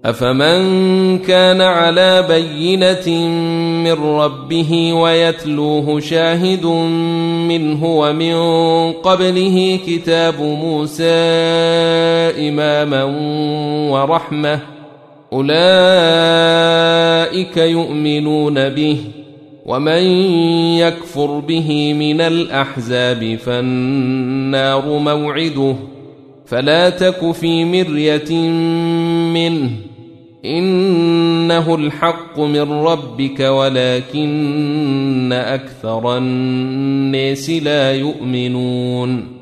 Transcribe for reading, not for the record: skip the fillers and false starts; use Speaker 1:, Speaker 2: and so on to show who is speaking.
Speaker 1: أفمن كان على بينة من ربه ويتلوه شاهد منه ومن قبله كتاب موسى إماما ورحمة أولئك يؤمنون به ومن يكفر به من الأحزاب فالنار موعده فلا تك في مرية منه إنه الحق من ربك ولكن أكثر الناس لا يؤمنون